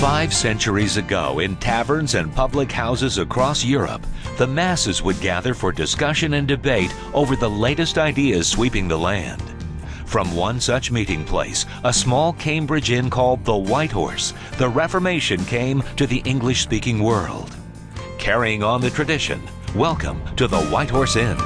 5 centuries ago, in taverns and public houses across Europe, the masses would gather for discussion and debate over the latest ideas sweeping the land. From one such meeting place, a small Cambridge inn called the White Horse, the Reformation came to the English-speaking world. Carrying on the tradition, welcome to the White Horse Inn.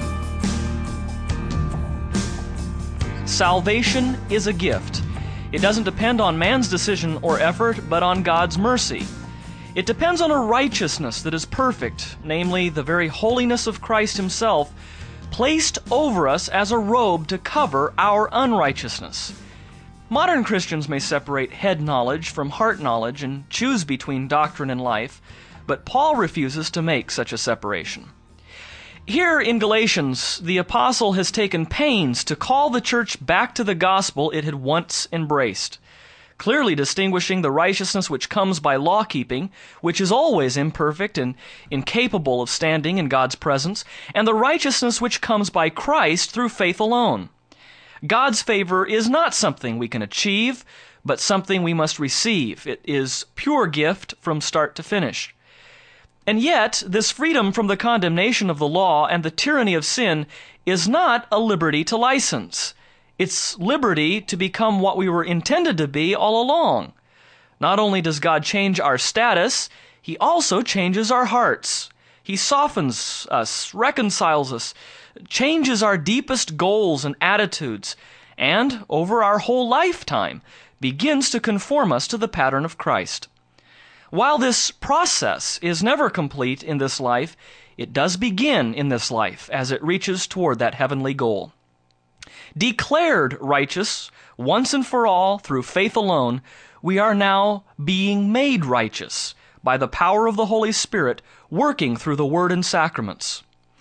Salvation is a gift. It doesn't depend on man's decision or effort, but on God's mercy. It depends on a righteousness that is perfect, namely the very holiness of Christ Himself, placed over us as a robe to cover our unrighteousness. Modern Christians may separate head knowledge from heart knowledge and choose between doctrine and life, but Paul refuses to make such a separation. Here in Galatians, the apostle has taken pains to call the church back to the gospel it had once embraced, clearly distinguishing the righteousness which comes by law-keeping, which is always imperfect and incapable of standing in God's presence, and the righteousness which comes by Christ through faith alone. God's favor is not something we can achieve, but something we must receive. It is pure gift from start to finish. And yet, this freedom from the condemnation of the law and the tyranny of sin is not a liberty to license. It's liberty to become what we were intended to be all along. Not only does God change our status, He also changes our hearts. He softens us, reconciles us, changes our deepest goals and attitudes, and over our whole lifetime begins to conform us to the pattern of Christ. While this process is never complete in this life, it does begin in this life as it reaches toward that heavenly goal. Declared righteous once and for all through faith alone, we are now being made righteous by the power of the Holy Spirit working through the Word and sacraments.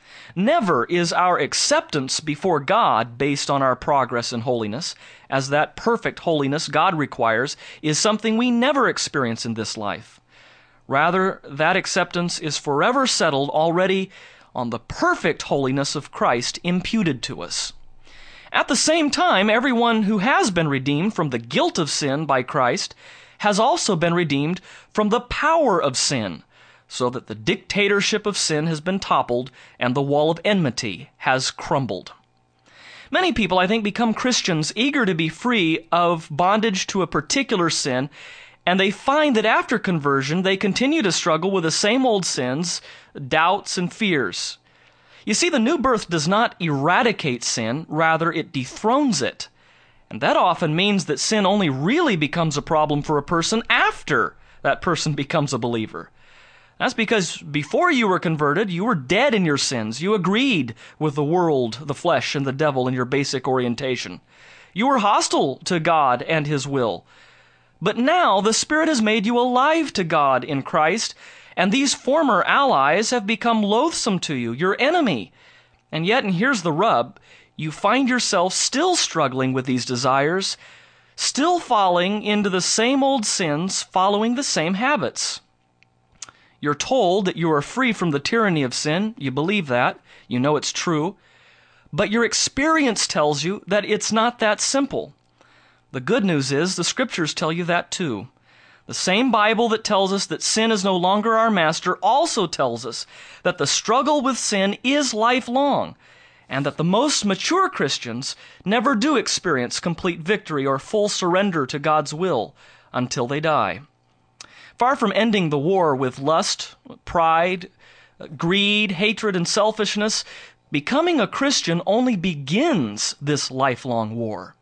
Never is our acceptance before God based on our progress in holiness, as that perfect holiness God requires is something we never experience in this life. Rather, that acceptance is forever settled already on the perfect holiness of Christ imputed to us. At the same time, everyone who has been redeemed from the guilt of sin by Christ has also been redeemed from the power of sin, so that the dictatorship of sin has been toppled and the wall of enmity has crumbled. Many people, I think, become Christians eager to be free of bondage to a particular sin, and they find that after conversion, they continue to struggle with the same old sins, doubts, and fears. You see, the new birth does not eradicate sin, rather it dethrones it. And that often means that sin only really becomes a problem for a person after that person becomes a believer. That's because before you were converted, you were dead in your sins. You agreed with the world, the flesh, and the devil in your basic orientation. You were hostile to God and His will. But now the Spirit has made you alive to God in Christ, and these former allies have become loathsome to you, your enemy. And yet, and here's the rub, you find yourself still struggling with these desires, still falling into the same old sins, following the same habits. You're told that you are free from the tyranny of sin. You believe that. You know it's true. But your experience tells you that it's not that simple. The good news is the Scriptures tell you that too. The same Bible that tells us that sin is no longer our master also tells us that the struggle with sin is lifelong, and that the most mature Christians never do experience complete victory or full surrender to God's will until they die. Far from ending the war with lust, pride, greed, hatred, and selfishness, becoming a Christian only begins this lifelong war.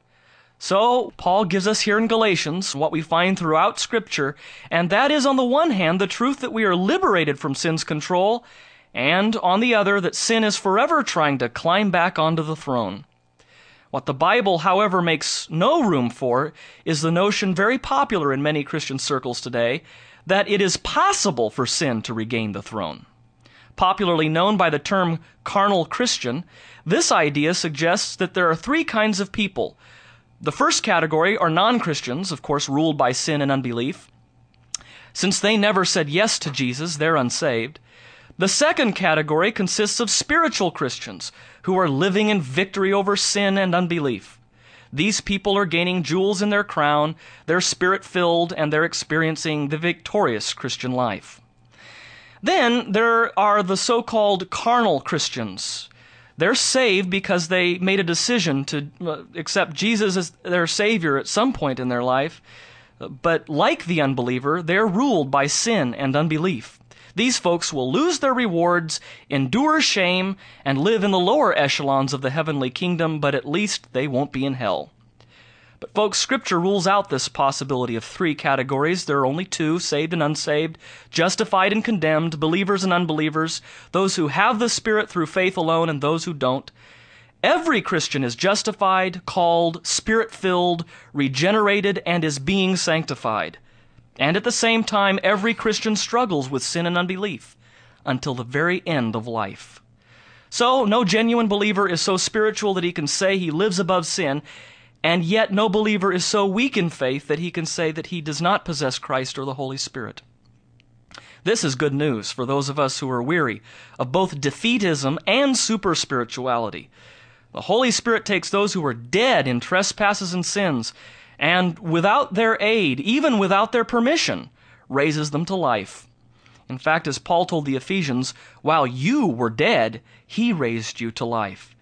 So, Paul gives us here in Galatians what we find throughout Scripture, and that is on the one hand the truth that we are liberated from sin's control, and on the other that sin is forever trying to climb back onto the throne. What the Bible, however, makes no room for is the notion very popular in many Christian circles today that it is possible for sin to regain the throne. Popularly known by the term carnal Christian, this idea suggests that there are 3 kinds of people. The first category are non-Christians, of course, ruled by sin and unbelief. Since they never said yes to Jesus, they're unsaved. The second category consists of spiritual Christians who are living in victory over sin and unbelief. These people are gaining jewels in their crown, they're spirit-filled, and they're experiencing the victorious Christian life. Then there are the so-called carnal Christians. They're saved because they made a decision to accept Jesus as their Savior at some point in their life, but like the unbeliever, they're ruled by sin and unbelief. These folks will lose their rewards, endure shame, and live in the lower echelons of the heavenly kingdom, but at least they won't be in hell. But folks, Scripture rules out this possibility of three categories. There are only two, saved and unsaved, justified and condemned, believers and unbelievers, those who have the Spirit through faith alone and those who don't. Every Christian is justified, called, Spirit-filled, regenerated, and is being sanctified. And at the same time, every Christian struggles with sin and unbelief until the very end of life. So, no genuine believer is so spiritual that he can say he lives above sin, and yet no believer is so weak in faith that he can say that he does not possess Christ or the Holy Spirit. This is good news for those of us who are weary of both defeatism and super-spirituality. The Holy Spirit takes those who are dead in trespasses and sins, and without their aid, even without their permission, raises them to life. In fact, as Paul told the Ephesians, while you were dead, he raised you to life.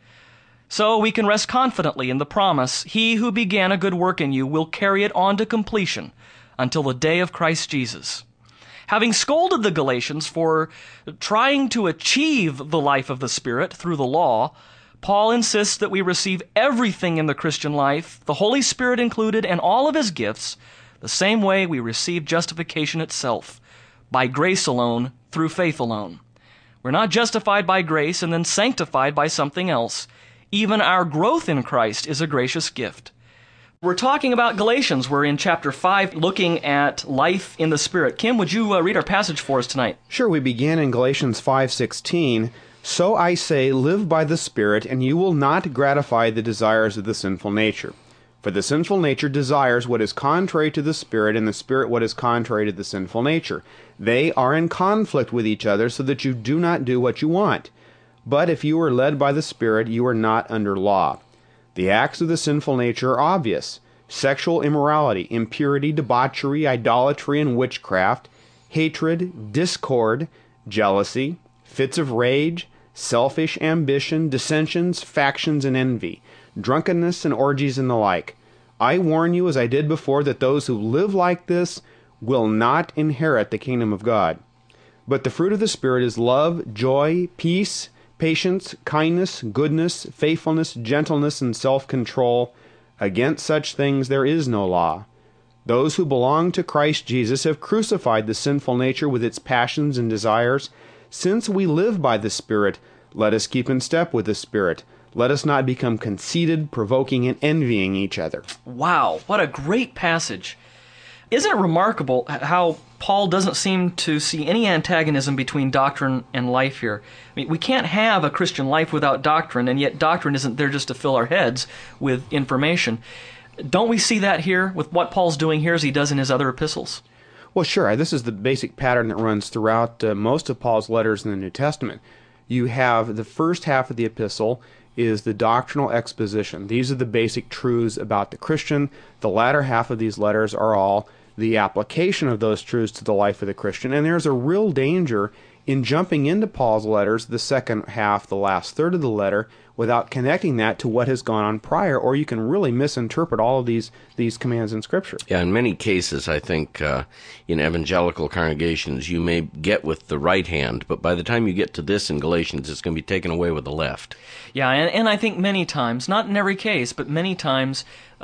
So we can rest confidently in the promise, he who began a good work in you will carry it on to completion until the day of Christ Jesus. Having scolded the Galatians for trying to achieve the life of the Spirit through the law, Paul insists that we receive everything in the Christian life, the Holy Spirit included, and all of His gifts, the same way we receive justification itself, by grace alone, through faith alone. We're not justified by grace and then sanctified by something else. Even our growth in Christ is a gracious gift. We're talking about Galatians. We're in chapter 5, looking at life in the Spirit. Kim, would you read our passage for us tonight? Sure, we begin in Galatians 5:16. So I say, live by the Spirit, and you will not gratify the desires of the sinful nature. For the sinful nature desires what is contrary to the Spirit, and the Spirit what is contrary to the sinful nature. They are in conflict with each other, so that you do not do what you want. But if you are led by the Spirit, you are not under law. The acts of the sinful nature are obvious: sexual immorality, impurity, debauchery, idolatry, and witchcraft, hatred, discord, jealousy, fits of rage, selfish ambition, dissensions, factions, and envy, drunkenness, and orgies, and the like. I warn you, as I did before, that those who live like this will not inherit the kingdom of God. But the fruit of the Spirit is love, joy, peace, patience, kindness, goodness, faithfulness, gentleness, and self-control. Against such things there is no law. Those who belong to Christ Jesus have crucified the sinful nature with its passions and desires. Since we live by the Spirit, let us keep in step with the Spirit. Let us not become conceited, provoking, and envying each other. Wow, what a great passage. Isn't it remarkable how Paul doesn't seem to see any antagonism between doctrine and life here? I mean, we can't have a Christian life without doctrine, and yet doctrine isn't there just to fill our heads with information. Don't we see that here with what Paul's doing here as he does in his other epistles? Well, sure. This is the basic pattern that runs throughout most of Paul's letters in the New Testament. You have the first half of the epistle is the doctrinal exposition. These are the basic truths about the Christian. The latter half of these letters are all the application of those truths to the life of the Christian. And there's a real danger in jumping into Paul's letters, the second half, the last third of the letter, without connecting that to what has gone on prior, or you can really misinterpret all of these commands in Scripture. Yeah, in many cases, I think in evangelical congregations, you may get with the right hand, but by the time you get to this in Galatians, it's going to be taken away with the left. Yeah, and I think many times, not in every case, but many times,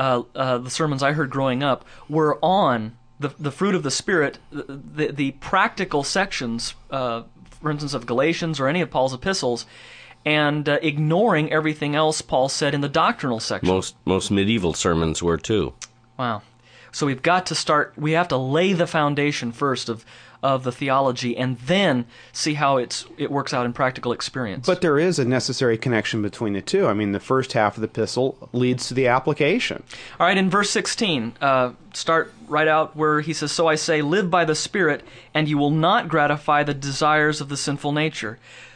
the sermons I heard growing up were on the fruit of the Spirit, the practical sections, for instance, of Galatians or any of Paul's epistles, and ignoring everything else Paul said in the doctrinal section. Most medieval sermons were too. Wow. So we have to lay the foundation first of the theology and then see how it works out in practical experience. But there is a necessary connection between the two. I mean, the first half of the epistle leads to the application. All right, in verse 16, start right out where he says, So I say, live by the Spirit, and you will not gratify the desires of the sinful nature.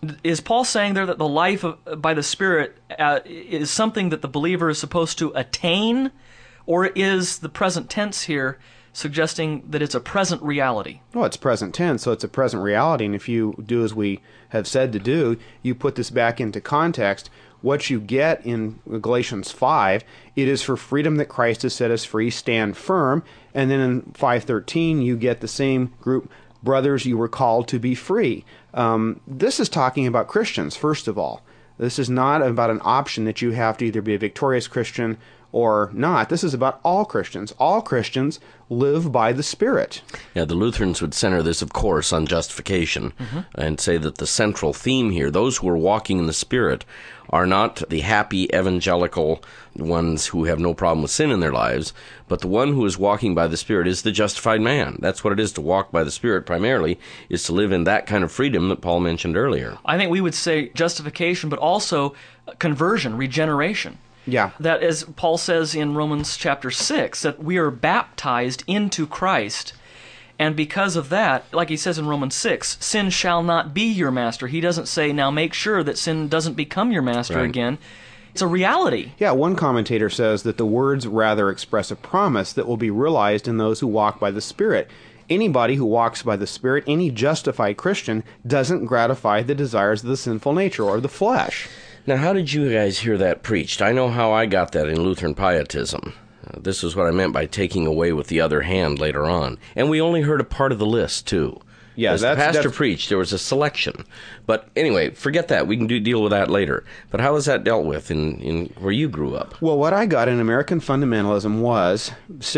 Is Paul saying there that the life by the Spirit is something that the believer is supposed to attain, or is the present tense here suggesting that it's a present reality? Well, it's present tense, so it's a present reality, and if you do as we have said to do, you put this back into context, what you get in Galatians 5, it is for freedom that Christ has set us free, stand firm, and then in 5:13 you get the same group, brothers, you were called to be free. This is talking about Christians, first of all. This is not about an option that you have to either be a victorious Christian or not. This is about all Christians. All Christians live by the Spirit. Yeah, the Lutherans would center this, of course, on justification and say that the central theme here, those who are walking in the Spirit, are not the happy evangelical ones who have no problem with sin in their lives, but the one who is walking by the Spirit is the justified man. That's what it is to walk by the Spirit primarily, is to live in that kind of freedom that Paul mentioned earlier. I think we would say justification, but also conversion, regeneration. Yeah. That, as Paul says in Romans chapter 6, that we are baptized into Christ, and because of that, like he says in Romans 6, sin shall not be your master. He doesn't say, now make sure that sin doesn't become your master again. It's a reality. Yeah, one commentator says that the words rather express a promise that will be realized in those who walk by the Spirit. Anybody who walks by the Spirit, any justified Christian, doesn't gratify the desires of the sinful nature or the flesh. Now, how did you guys hear that preached? I know how I got that in Lutheran Pietism. This is what I meant by taking away with the other hand later on. And we only heard a part of the list, too. Yeah, As the pastor preached, there was a selection. But anyway, forget that. We can deal with that later. But how was that dealt with in where you grew up? Well, what I got in American fundamentalism was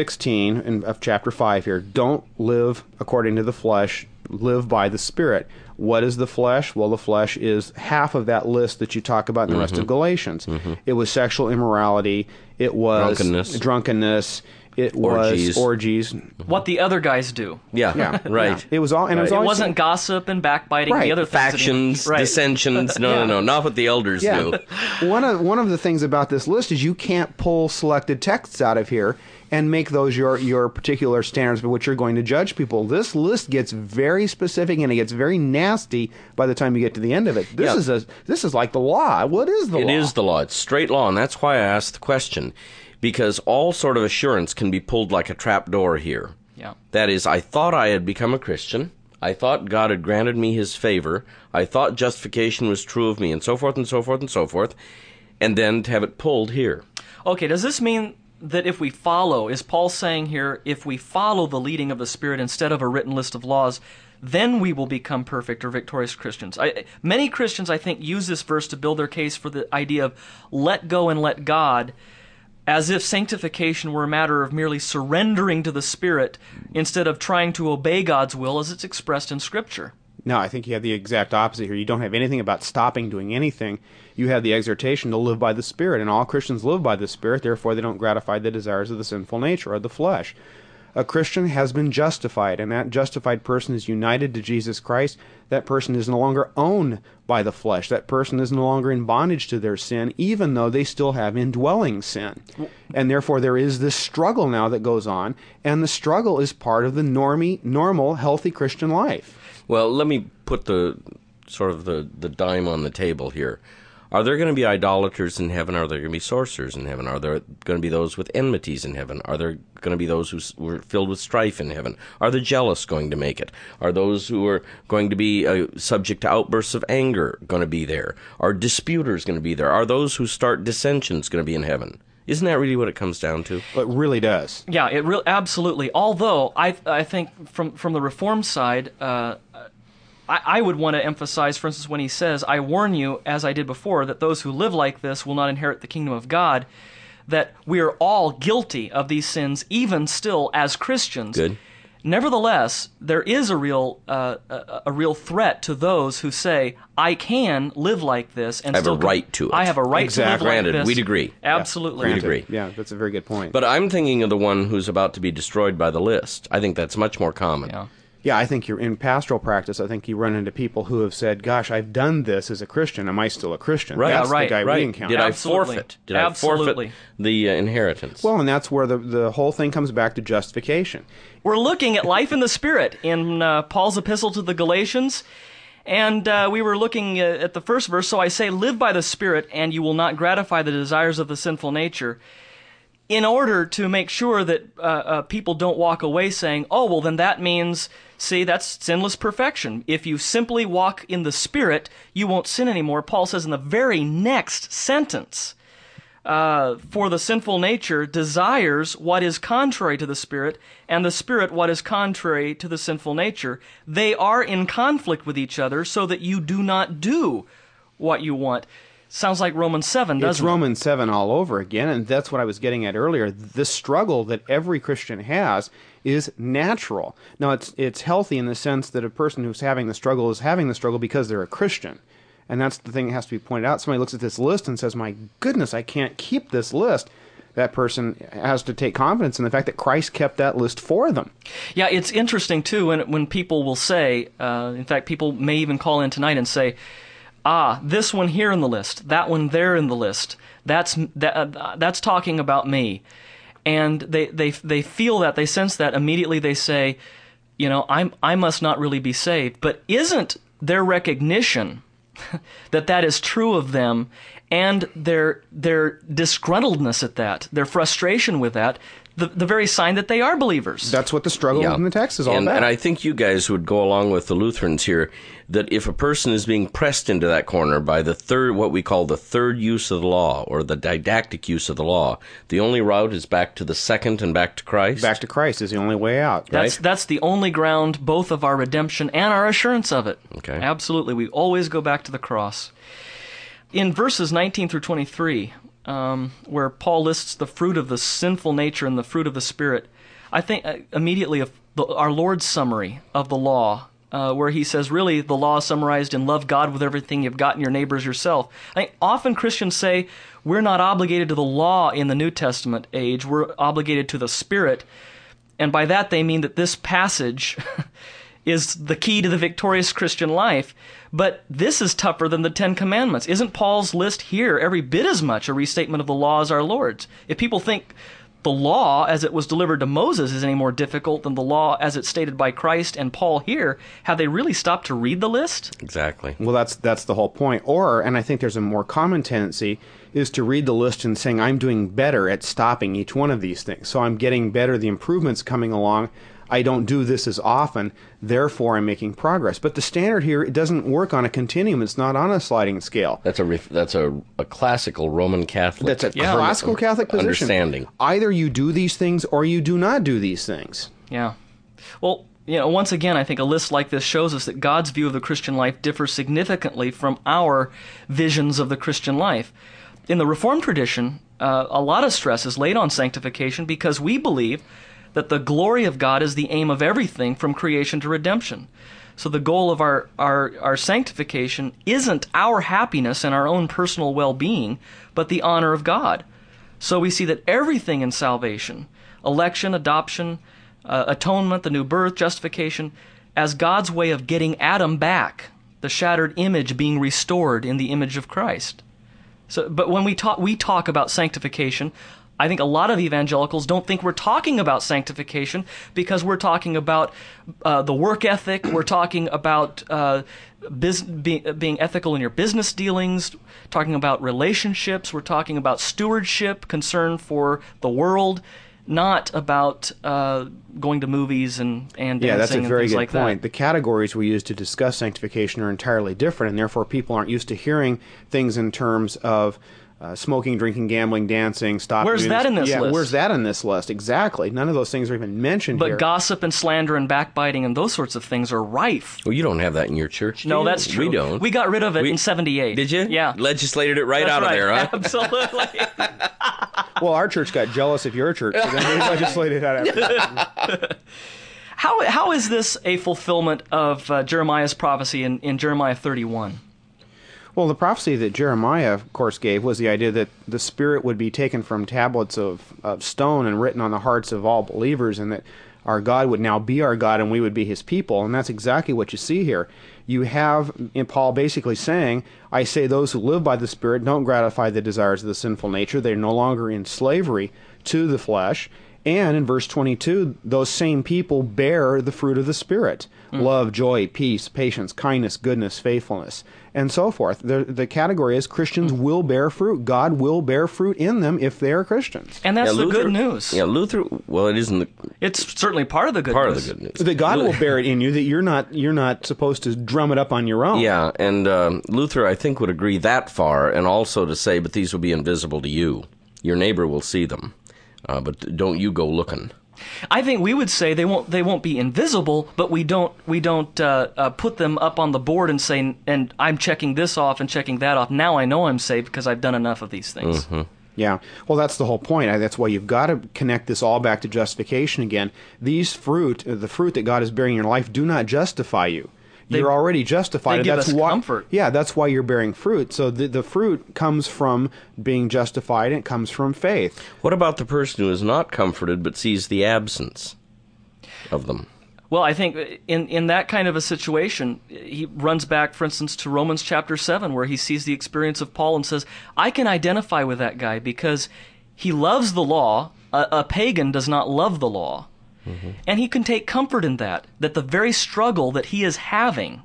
16 of chapter 5 here. Don't live according to the flesh, live by the Spirit. What is the flesh? Well, the flesh is half of that list that you talk about in the rest of Galatians. It was sexual immorality. It was drunkenness. It was orgies. What the other guys do. Yeah, right. Yeah. It was all, and Right. it was always wasn't gossip and backbiting. Right. The other things Factions, right. dissensions. No, not what the elders do. One of the things about this list is you can't pull selected texts out of here and make those your particular standards by which you're going to judge people. This list gets very specific and it gets very nasty by the time you get to the end of it. This is like the law. What is the law? It is the law. It's straight law, and that's why I asked the question. Because all sort of assurance can be pulled like a trap door here. Yeah. That is, I thought I had become a Christian. I thought God had granted me his favor. I thought justification was true of me, and so forth and so forth and so forth. And then to have it pulled here. Okay, does this mean that if we follow, is Paul saying here, if we follow the leading of the Spirit instead of a written list of laws, then we will become perfect or victorious Christians? Many Christians, I think, use this verse to build their case for the idea of let go and let God, as if sanctification were a matter of merely surrendering to the Spirit instead of trying to obey God's will as it's expressed in Scripture. No, I think you have the exact opposite here. You don't have anything about stopping doing anything. You have the exhortation to live by the Spirit, and all Christians live by the Spirit, therefore they don't gratify the desires of the sinful nature or the flesh. A Christian has been justified, and that justified person is united to Jesus Christ. That person is no longer owned by the flesh. That person is no longer in bondage to their sin, even though they still have indwelling sin. And therefore there is this struggle now that goes on, and the struggle is part of the normal, healthy Christian life. Well, let me put the dime on the table here. Are there going to be idolaters in heaven? Are there going to be sorcerers in heaven? Are there going to be those with enmities in heaven? Are there going to be those who were filled with strife in heaven? Are the jealous going to make it? Are those who are going to be subject to outbursts of anger going to be there? Are disputers going to be there? Are those who start dissensions going to be in heaven? Isn't that really what it comes down to? It really does. Yeah, absolutely. Although I think from the Reformed side, I would want to emphasize, for instance, when he says, I warn you, as I did before, that those who live like this will not inherit the kingdom of God, that we are all guilty of these sins, even still as Christians. Good. Nevertheless, there is a real threat to those who say, I can live like this. And I have a right to it. I have a right to live like Granted, this. we'd agree. Absolutely. Granted. We'd agree. Yeah, that's a very good point. But I'm thinking of the one who's about to be destroyed by the list. I think that's much more common. Yeah. Yeah, I think you're in pastoral practice. I think you run into people who have said, "Gosh, I've done this as a Christian. Am I still a Christian?" Right, That's right, the guy right. we encounter. Did Absolutely. I forfeit? Did I Absolutely. forfeit the inheritance? Well, and that's where the whole thing comes back to justification. We're looking at life in the Spirit in Paul's epistle to the Galatians, And we were looking at the first verse, so I say, live by the Spirit, and you will not gratify the desires of the sinful nature, in order to make sure that people don't walk away saying, oh, well, then that means, see, that's sinless perfection. If you simply walk in the Spirit, you won't sin anymore. Paul says in the very next sentence, for the sinful nature desires what is contrary to the Spirit, and the Spirit what is contrary to the sinful nature. They are in conflict with each other, so that you do not do what you want. Sounds like Romans 7, doesn't it? It's Romans 7 all over again, and that's what I was getting at earlier. The struggle that every Christian has is natural. Now, it's healthy in the sense that a person who's having the struggle is having the struggle because they're a Christian. And that's the thing that has to be pointed out. Somebody looks at this list and says, my goodness, I can't keep this list. That person has to take confidence in the fact that Christ kept that list for them. Yeah, it's interesting, too, when people will say, in fact, people may even call in tonight and say, this one here in the list, that one there in the list, that's talking about me. And they feel that, they sense that, immediately they say, I must not really be saved. But isn't their recognition that is true of them, and their disgruntledness at that, their frustration with that, the very sign that they are believers? That's what the struggle in the text is all about. And I think you guys would go along with the Lutherans here, that if a person is being pressed into that corner by the third, what we call the third use of the law, or the didactic use of the law, the only route is back to the second and back to Christ. Back to Christ is the only way out. That's the only ground both of our redemption and our assurance of it. Okay. Absolutely. We always go back to the cross. In verses 19 through 23, where Paul lists the fruit of the sinful nature and the fruit of the Spirit, I think immediately of our Lord's summary of the law, where he says, really, the law is summarized in love God with everything you've got and your neighbor as yourself. I think often Christians say, we're not obligated to the law in the New Testament age, we're obligated to the Spirit. And by that they mean that this passage is the key to the victorious Christian life. But this is tougher than the Ten Commandments. Isn't Paul's list here every bit as much a restatement of the law as our Lord's? If people think the law as it was delivered to Moses is any more difficult than the law as it's stated by Christ and Paul here, have they really stopped to read the list? Exactly. Well, that's the whole point. And I think there's a more common tendency, is to read the list and saying, I'm doing better at stopping each one of these things. So I'm getting better, the improvement's coming along. I don't do this as often, therefore I'm making progress. But the standard here, it doesn't work on a continuum. It's not on a sliding scale. That's a classical Roman Catholic. That's a classical Catholic position. Understanding. Either you do these things or you do not do these things. Yeah. Well, once again, I think a list like this shows us that God's view of the Christian life differs significantly from our visions of the Christian life. In the Reformed tradition, a lot of stress is laid on sanctification because we believe that the glory of God is the aim of everything from creation to redemption. So the goal of our sanctification isn't our happiness and our own personal well-being, but the honor of God. So we see that everything in salvation, election, adoption, atonement, the new birth, justification, as God's way of getting Adam back, the shattered image being restored in the image of Christ. So, but when we talk about sanctification, I think a lot of evangelicals don't think we're talking about sanctification because we're talking about the work ethic, we're talking about being ethical in your business dealings, talking about relationships, we're talking about stewardship, concern for the world, not about going to movies and dancing that's a very and things good like point. that. The categories we use to discuss sanctification are entirely different, and therefore people aren't used to hearing things in terms of smoking, drinking, gambling, dancing, stop. Where's that in this list? Where's that in this list? Exactly. None of those things are even mentioned here. But gossip and slander and backbiting and those sorts of things are rife. Well, you don't have that in your church, do No, you? that's true. We don't. We got rid of it in 78. Did you? Yeah. Legislated it right That's out of there, huh? Absolutely. Well, our church got jealous of your church, so then we legislated that after that. How is this a fulfillment of Jeremiah's prophecy in Jeremiah 31? Well, the prophecy that Jeremiah, of course, gave was the idea that the Spirit would be taken from tablets of stone and written on the hearts of all believers, and that our God would now be our God and we would be His people. And that's exactly what you see here. You have in Paul basically saying, I say those who live by the Spirit don't gratify the desires of the sinful nature. They're no longer in slavery to the flesh. And in verse 22, those same people bear the fruit of the Spirit. Love, joy, peace, patience, kindness, goodness, faithfulness, and so forth. The category is Christians will bear fruit. God will bear fruit in them if they are Christians. And that's the Luther, good news. Yeah, Luther, well, it isn't It's certainly part of the good part news. of the good news. That God will bear it in you, that you're not supposed to drum it up on your own. Yeah, and Luther, I think, would agree that far, and also to say, but these will be invisible to you. Your neighbor will see them, but don't you go looking. I think we would say they won't be invisible, but we don't put them up on the board and say, and I'm checking this off and checking that off. Now I know I'm saved because I've done enough of these things. Mm-hmm. Yeah, well, that's the whole point. That's why you've got to connect this all back to justification again. These fruit, the fruit that God is bearing in your life, do not justify you. You're already justified. They give that's us why, comfort. Yeah, that's why you're bearing fruit. So the fruit comes from being justified, and it comes from faith. What about the person who is not comforted but sees the absence of them? Well, I think in that kind of a situation, he runs back, for instance, to Romans chapter 7, where he sees the experience of Paul and says, I can identify with that guy because he loves the law. A pagan does not love the law. Mm-hmm. And he can take comfort in that the very struggle that he is having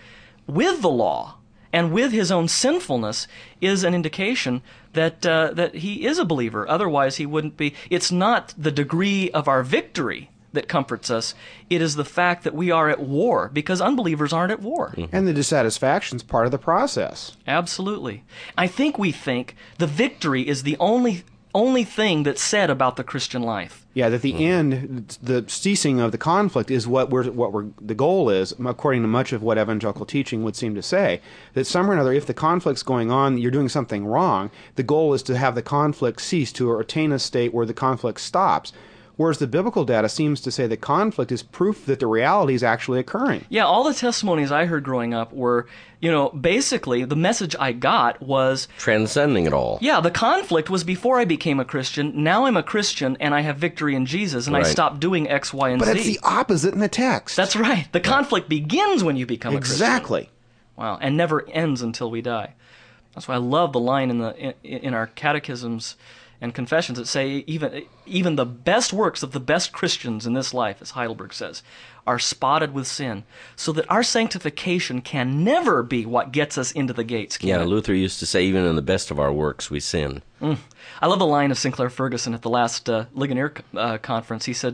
with the law and with his own sinfulness is an indication that he is a believer. Otherwise, he wouldn't be. It's not the degree of our victory that comforts us. It is the fact that we are at war, because unbelievers aren't at war. Mm-hmm. And the dissatisfaction's part of the process. Absolutely. I think we think the victory is the only thing that's said about the Christian life. Yeah, that the end, the ceasing of the conflict is what the goal is, according to much of what evangelical teaching would seem to say. That somewhere or another, if the conflict's going on, you're doing something wrong, the goal is to have the conflict cease, to attain a state where the conflict stops. Whereas the biblical data seems to say that conflict is proof that the reality is actually occurring. Yeah, all the testimonies I heard growing up were, basically the message I got was transcending it all. Yeah, the conflict was before I became a Christian. Now I'm a Christian and I have victory in Jesus, and I stopped doing X, Y, and Z. But it's the opposite in the text. That's right. The conflict begins when you become a Christian. Exactly. Wow, and never ends until we die. That's why I love the line in our catechisms and confessions that say even the best works of the best Christians in this life, as Heidelberg says, are spotted with sin, so that our sanctification can never be what gets us into the gates. Yeah, Luther used to say, even in the best of our works, we sin. I love the line of Sinclair Ferguson at the last Ligonier conference. He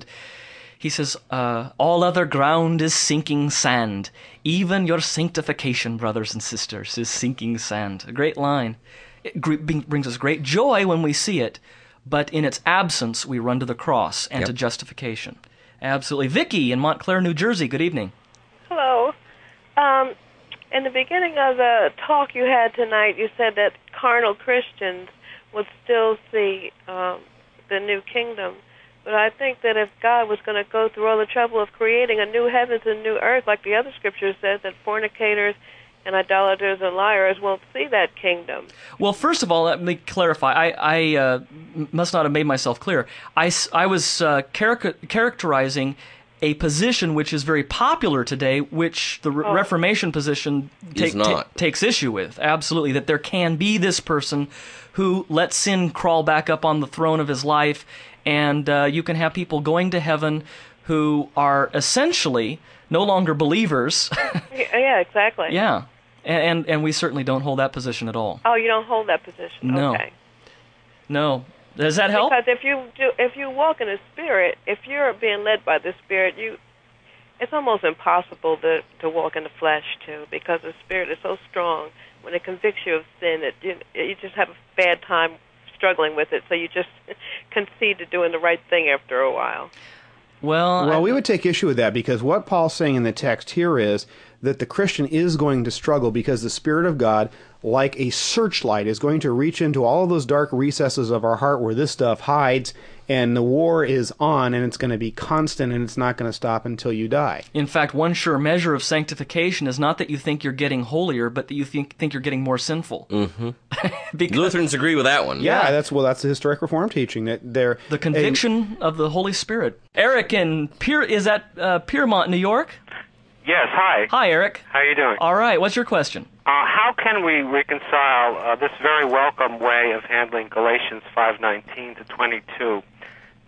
says, all other ground is sinking sand. Even your sanctification, brothers and sisters, is sinking sand. A great line. It brings us great joy when we see it, but in its absence, we run to the cross and to justification. Absolutely. Vicki in Montclair, New Jersey, good evening. Hello. In the beginning of the talk you had tonight, you said that carnal Christians would still see the new kingdom. But I think that if God was going to go through all the trouble of creating a new heavens and new earth, like the other scripture says, that fornicators and idolaters and liars won't see that kingdom. Well, first of all, let me clarify. I must not have made myself clear. I was characterizing a position which is very popular today, which the Reformation position takes issue with. Absolutely, that there can be this person who lets sin crawl back up on the throne of his life, and you can have people going to heaven who are essentially no longer believers. Yeah, exactly. Yeah, and we certainly don't hold that position at all. Oh, you don't hold that position? No. Okay. No. Does that help? Because if you walk in the Spirit, if you're being led by the Spirit, it's almost impossible to walk in the flesh too, because the Spirit is so strong. When it convicts you of sin, you just have a bad time struggling with it, so you just concede to doing the right thing after a while. Well, we would take issue with that, because what Paul's saying in the text here is that the Christian is going to struggle, because the Spirit of God, like a searchlight, is going to reach into all of those dark recesses of our heart where this stuff hides, and the war is on, and it's going to be constant, and it's not going to stop until you die. In fact, one sure measure of sanctification is not that you think you're getting holier, but that you think you're getting more sinful. Mm-hmm. Lutherans agree with that one. Yeah, that's the historic Reform teaching, that they're the conviction of the Holy Spirit. Eric in Piermont, New York. Yes, hi. Hi, Eric. How are you doing? All right, what's your question? How can we reconcile this very welcome way of handling Galatians 5:19 to 22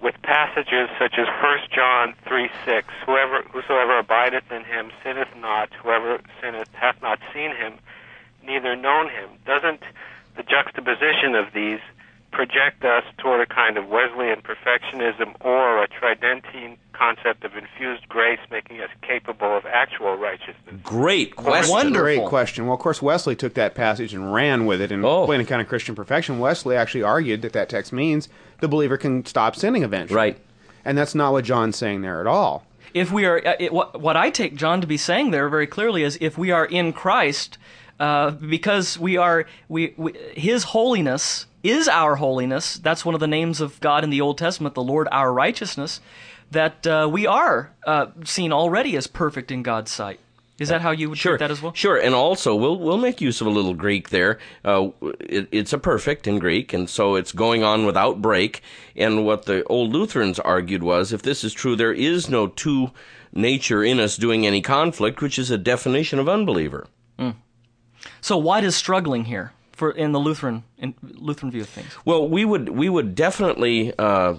with passages such as 1 John 3:6, whosoever abideth in him sinneth not, whoever sinneth hath not seen him, neither known him. Doesn't the juxtaposition of these project us toward a kind of Wesleyan perfectionism or a Tridentine concept of infused grace making us capable of actual righteousness? Great question. Wonderful. Great question. Well, of course, Wesley took that passage and ran with it and played a kind of Christian perfection. Wesley actually argued that text means the believer can stop sinning eventually. Right. And that's not what John's saying there at all. If we are, what I take John to be saying there very clearly is, if we are in Christ, because His holiness is our holiness. That's one of the names of God in the Old Testament, the Lord our righteousness. That we are seen already as perfect in God's sight. Is that how you would treat that as well? Sure, and also we'll make use of a little Greek there. It's a perfect in Greek, and so it's going on without break. And what the old Lutherans argued was, if this is true, there is no two nature in us doing any conflict, which is a definition of unbeliever. So why does struggling here in the Lutheran view of things? Well, we would definitely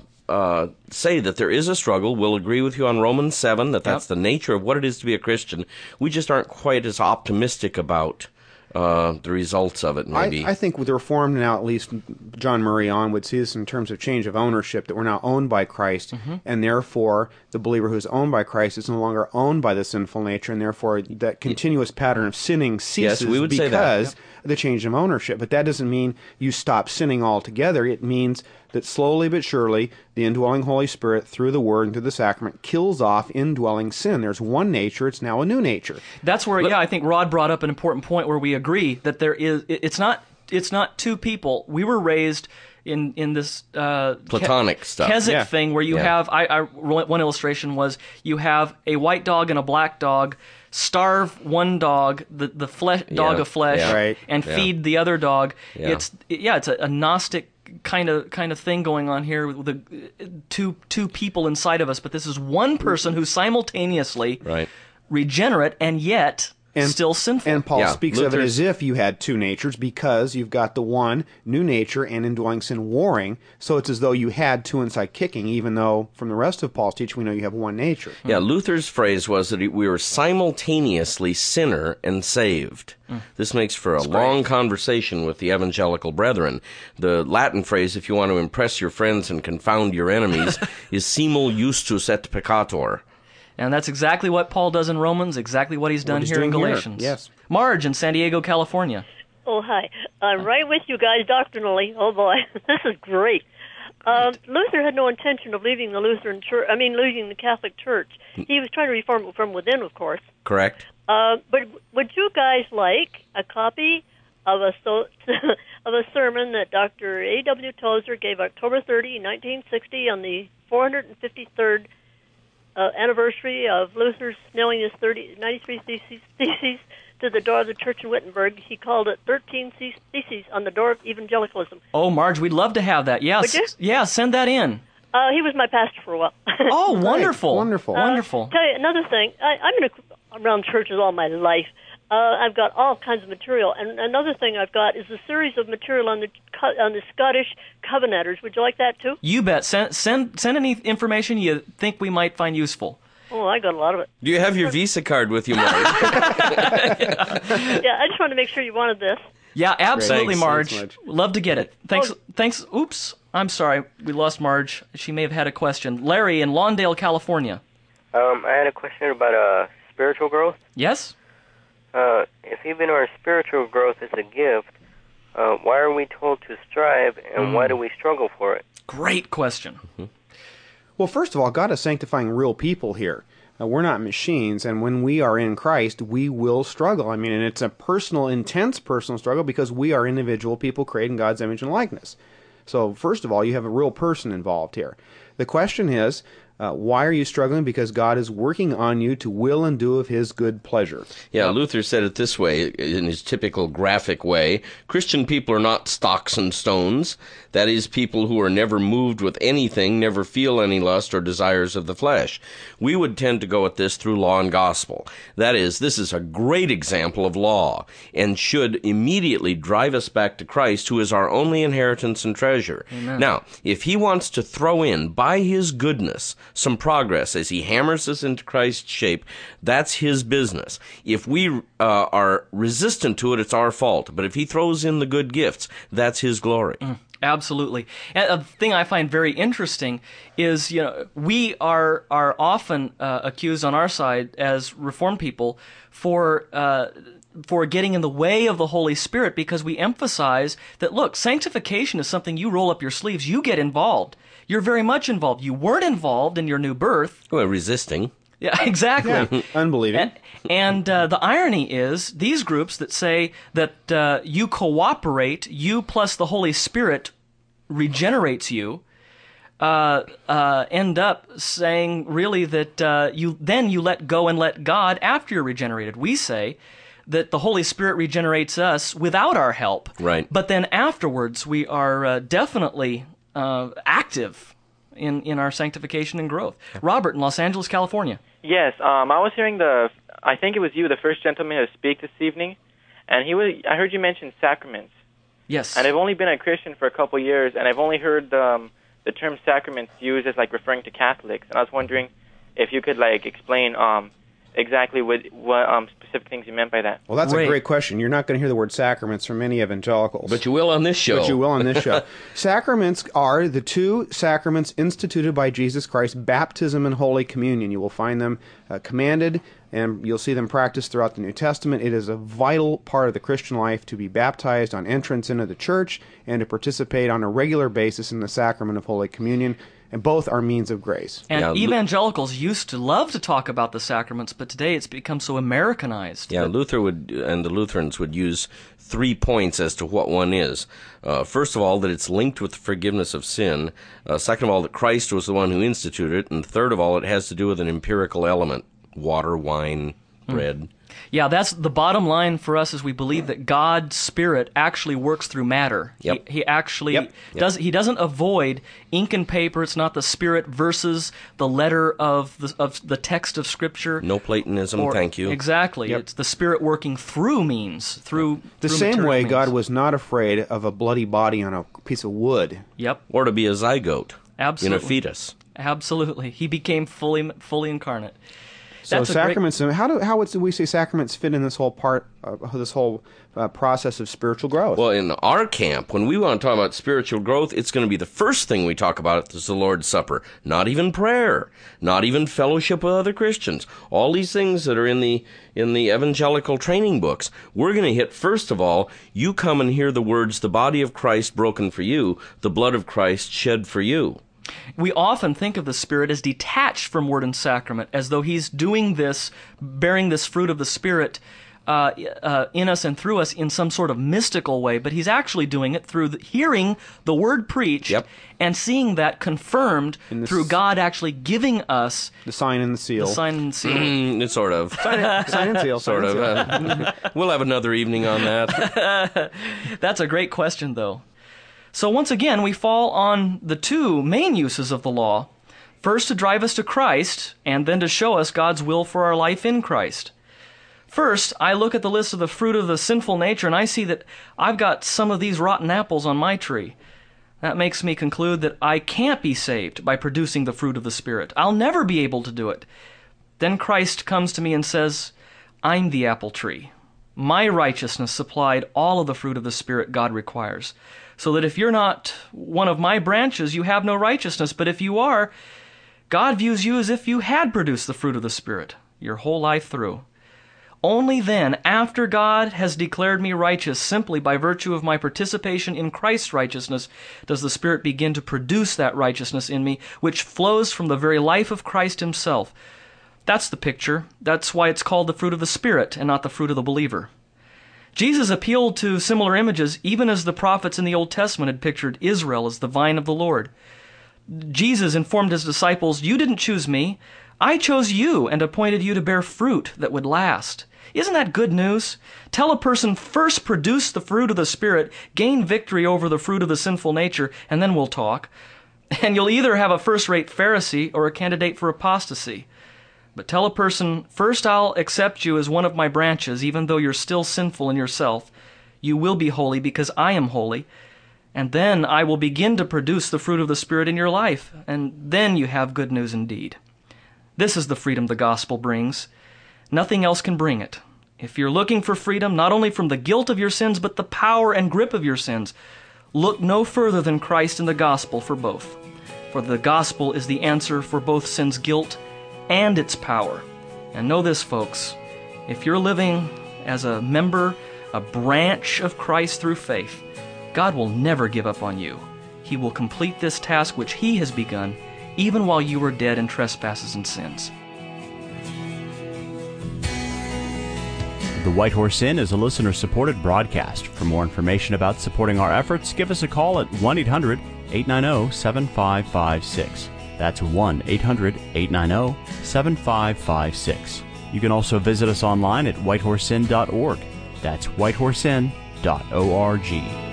say that there is a struggle. We'll agree with you on Romans 7 that's the nature of what it is to be a Christian. We just aren't quite as optimistic about the results of it, maybe. I think with the Reformed now, at least John Murray on would see this in terms of change of ownership, that we're now owned by Christ, and therefore the believer who's owned by Christ is no longer owned by the sinful nature, and therefore that continuous pattern of sinning ceases because of the change of ownership. But that doesn't mean you stop sinning altogether. It means that slowly but surely the indwelling Holy Spirit, through the Word and through the sacrament, kills off indwelling sin. There's one nature, it's now a new nature. That's where, I think Rod brought up an important point where we agree that there is, it's not two people. We were raised in this Platonic stuff. Keswick thing where you have, one illustration was, you have a white dog and a black dog, starve one dog, the flesh dog of flesh, and feed the other dog. Yeah. It's a Gnostic kind of thing going on here with the two people inside of us, but this is one person who's simultaneously regenerate and yet still sinful. And Paul speaks of it as if you had two natures, because you've got the one new nature and indwelling sin warring, so it's as though you had two inside kicking, even though from the rest of Paul's teaching we know you have one nature. Yeah, Luther's phrase was that we were simultaneously sinner and saved. This makes for a long conversation with the evangelical brethren. The Latin phrase, if you want to impress your friends and confound your enemies, is simul justus et peccator. And that's exactly what Paul does in Romans, exactly what he's done here in Galatians. Yes. Marge in San Diego, California. Oh, hi. I'm right with you guys doctrinally. Oh, boy. This is great. Luther had no intention of leaving the Lutheran Church. leaving the Catholic Church. He was trying to reform it from within, of course. Correct. But would you guys like a copy of a sermon that Dr. A.W. Tozer gave October 30, 1960 on the 453rd anniversary of Luther's nailing his 93 theses to the door of the church in Wittenberg? He called it 13 Theses on the Door of Evangelicalism. Oh, Marge, we'd love to have that. Yes. Yeah, send that in. He was my pastor for a while. Oh, wonderful. Wonderful. Wonderful. Tell you another thing. I'm around churches all my life. I've got all kinds of material, and another thing I've got is a series of material on the Scottish Covenanters. Would you like that too? You bet. Send any information you think we might find useful. Oh, I got a lot of it. Do you have your Visa card with you, Marge? Yeah, I just wanted to make sure you wanted this. Yeah, absolutely, Thanks. Marge. Thanks, Love to get it. Thanks. Oops. I'm sorry. We lost Marge. She may have had a question. Larry in Lawndale, California. I had a question about spiritual growth. Yes? If even our spiritual growth is a gift, why are we told to strive, and why do we struggle for it? Great question. Well, first of all, God is sanctifying real people here. We're not machines, and when we are in Christ, we will struggle. And it's a personal, intense personal struggle because we are individual people created in God's image and likeness. So, first of all, you have a real person involved here. The question is, Why are you struggling? Because God is working on you to will and do of His good pleasure. Yeah, Luther said it this way, in his typical graphic way: Christian people are not stocks and stones. That is, people who are never moved with anything, never feel any lust or desires of the flesh. We would tend to go at this through law and gospel. That is, this is a great example of law, and should immediately drive us back to Christ, who is our only inheritance and treasure. Amen. Now, if He wants to throw in, by His goodness, some progress as He hammers us into Christ's shape, that's His business. If we are resistant to it, it's our fault. But if He throws in the good gifts, that's His glory. Absolutely. And a thing I find very interesting is, we are often accused on our side as Reformed people for getting in the way of the Holy Spirit, because we emphasize that, look, sanctification is something you roll up your sleeves, you get involved. You're very much involved. You weren't involved in your new birth. Well, resisting. Yeah, exactly. Yeah, unbelieving. And the irony is, these groups that say that you cooperate, you plus the Holy Spirit regenerates you, end up saying really that you let go and let God after you're regenerated. We say that the Holy Spirit regenerates us without our help. Right. But then afterwards we are definitely active in our sanctification and growth. Robert in Los Angeles, California. Yes, I was hearing I think it was you, the first gentleman to speak this evening, and I heard you mention sacraments. Yes. And I've only been a Christian for a couple of years, and I've only heard the term sacraments used as referring to Catholics, and I was wondering if you could explain exactly what specific things you meant by that. Well, that's a great question. You're not going to hear the word sacraments from many evangelicals. But you will on this show. Sacraments are the two sacraments instituted by Jesus Christ, baptism and Holy Communion. You will find them commanded, and you'll see them practiced throughout the New Testament. It is a vital part of the Christian life to be baptized on entrance into the church and to participate on a regular basis in the sacrament of Holy Communion. And both are means of grace. And evangelicals used to love to talk about the sacraments, but today it's become so Americanized. Yeah, Luther and the Lutherans would use 3 points as to what one is. First of all, that it's linked with the forgiveness of sin. Second of all, that Christ was the one who instituted it. And third of all, it has to do with an empirical element: water, wine, bread. Yeah, that's the bottom line for us, is we believe that God's Spirit actually works through matter. Yep. He actually he doesn't avoid ink and paper. It's not the Spirit versus the letter of the text of Scripture. No Platonism, thank you. Exactly. Yep. It's the Spirit working through means, through The same way means. God was not afraid of a bloody body on a piece of wood. Yep. Or to be a zygote Absolutely. in a fetus. Absolutely. He became fully incarnate. So That's sacraments, how would we say sacraments fit in this whole process of spiritual growth? Well, in our camp, when we want to talk about spiritual growth, it's going to be the first thing we talk about is the Lord's Supper. Not even prayer, not even fellowship with other Christians. All these things that are in the evangelical training books. We're going to hit, first of all, you come and hear the words, the body of Christ broken for you, the blood of Christ shed for you. We often think of the Spirit as detached from Word and Sacrament, as though He's doing this, bearing this fruit of the Spirit in us and through us in some sort of mystical way, but He's actually doing it through hearing the Word preached and seeing that confirmed through God actually giving us the sign and the seal. The sign and seal. Sort of. Sign and seal. Sort of. We'll have another evening on that. That's a great question, though. So once again, we fall on the two main uses of the law. First, to drive us to Christ, and then to show us God's will for our life in Christ. First, I look at the list of the fruit of the sinful nature, and I see that I've got some of these rotten apples on my tree. That makes me conclude that I can't be saved by producing the fruit of the Spirit. I'll never be able to do it. Then Christ comes to me and says, I'm the apple tree. My righteousness supplied all of the fruit of the Spirit God requires. So that if you're not one of my branches, you have no righteousness. But if you are, God views you as if you had produced the fruit of the Spirit your whole life through. Only then, after God has declared me righteous simply by virtue of my participation in Christ's righteousness, does the Spirit begin to produce that righteousness in me, which flows from the very life of Christ Himself. That's the picture. That's why it's called the fruit of the Spirit and not the fruit of the believer. Jesus appealed to similar images even as the prophets in the Old Testament had pictured Israel as the vine of the Lord. Jesus informed his disciples, "You didn't choose me. I chose you and appointed you to bear fruit that would last." Isn't that good news? Tell a person, first produce the fruit of the Spirit, gain victory over the fruit of the sinful nature, and then we'll talk. And you'll either have a first-rate Pharisee or a candidate for apostasy. But tell a person, first I'll accept you as one of my branches, even though you're still sinful in yourself. You will be holy because I am holy. And then I will begin to produce the fruit of the Spirit in your life. And then you have good news indeed. This is the freedom the gospel brings. Nothing else can bring it. If you're looking for freedom, not only from the guilt of your sins, but the power and grip of your sins, look no further than Christ and the gospel for both. For the gospel is the answer for both sin's guilt and its power. And know this, folks, if you're living as a member, a branch of Christ through faith, God will never give up on you. He will complete this task which He has begun, even while you were dead in trespasses and sins. The White Horse Inn is a listener-supported broadcast. For more information about supporting our efforts, give us a call at 1-800-890-7556. That's 1-800-890-7556. You can also visit us online at whitehorseinn.org. That's whitehorseinn.org.